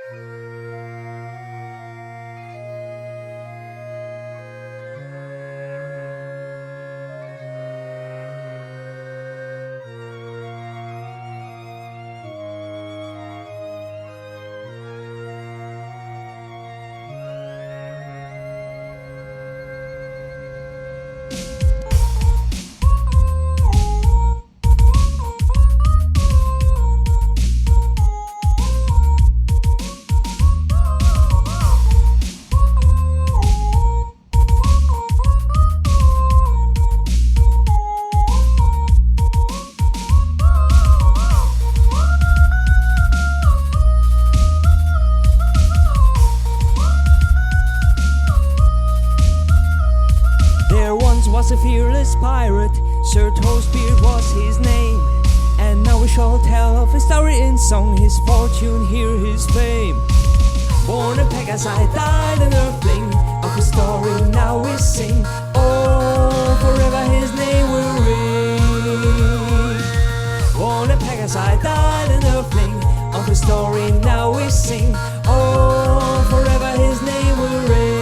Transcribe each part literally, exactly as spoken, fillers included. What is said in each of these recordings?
Was a fearless pirate, Sir Toastbeard was his name. And now we shall tell of his story in song, his fortune, hear his fame. Born a Pegasi, died an earthling, of his story now we sing. Oh, forever his name will ring. Born a Pegasi, died an earthling, of his story now we sing. Oh, forever his name will ring.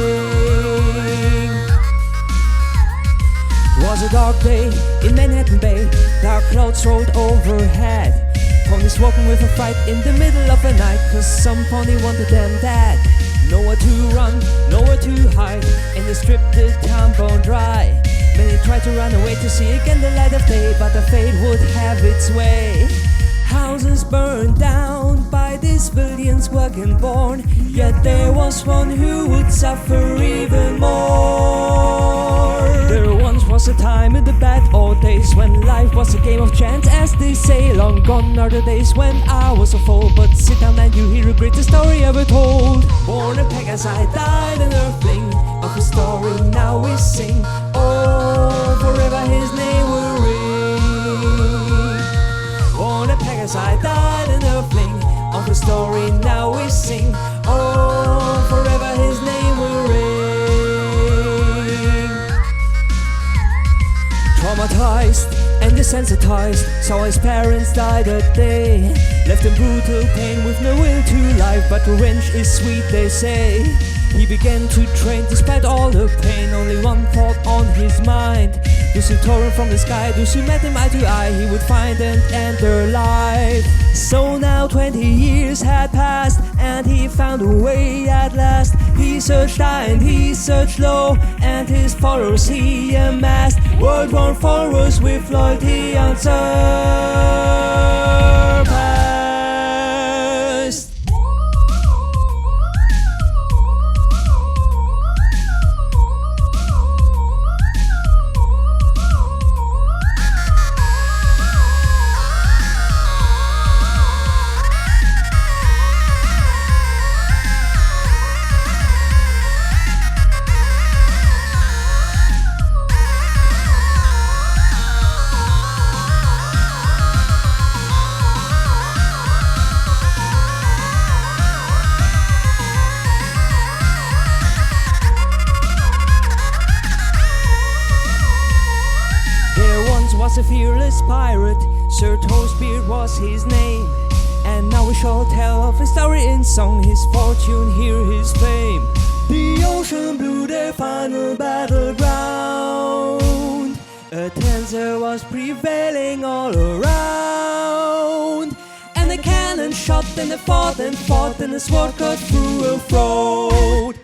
It was a dark day in Manhattan Bay, dark clouds rolled overhead. Ponies walking with a fright in the middle of the night, cause some pony wanted them dead. Nowhere to run, nowhere to hide, and they stripped the town bone dry. Many tried to run away to see again the light of day, but the fate would have its way. Houses burned down by these villains wagon born, yet there was one who would suffer even more. There once was a time in the bad old days when life was a game of chance, as they say. Long gone are the days when I was a fool, but sit down and you hear a greatest story ever told. Born a Pegasi, died an earthling, of his story now we sing. Oh, forever his name will ring. Born a Pegasi, died an earthling, of his story now we sing. Oh, forever his name will ring. Traumatized and desensitized, saw his parents die that day. Left in brutal pain with no will to life, but revenge is sweet they say. He began to train despite all the pain, only one thought on his mind. Those who tore him from the sky, those who met him eye to eye, he would find and end their life. So now twenty years had passed, and he found a way at last. He searched high and he searched low, and his followers he amassed. World-worn followers with loyalty unsurpassed. Was a fearless pirate, Sir Toastbeard was his name. And now we shall tell of his story in song, his fortune, hear his fame. The ocean blew their final battleground, a tenser was prevailing all around. And the cannon shot and they fought and fought, and the sword cut through a throat.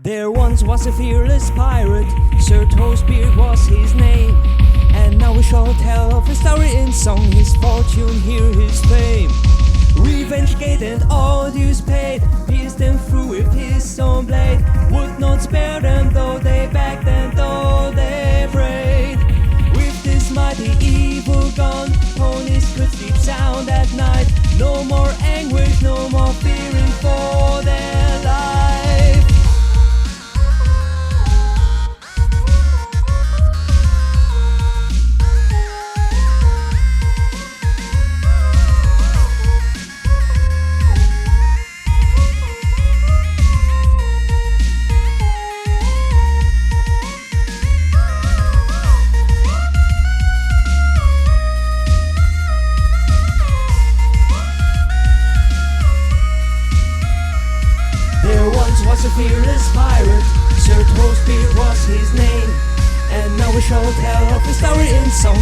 There once was a fearless pirate, Sir Toastbeard was his name. And now we shall tell of his story in song, his fortune, hear his fame. Revenge gate and all dues paid, pierced them through with his own blade. Would not spare them though they begged and though they prayed. With this mighty evil gone, ponies could sleep sound at night. No more anguish, no more fearing for their life. Was a fearless pirate, Sir Toastbeard was his name. And now we shall tell of the story in song.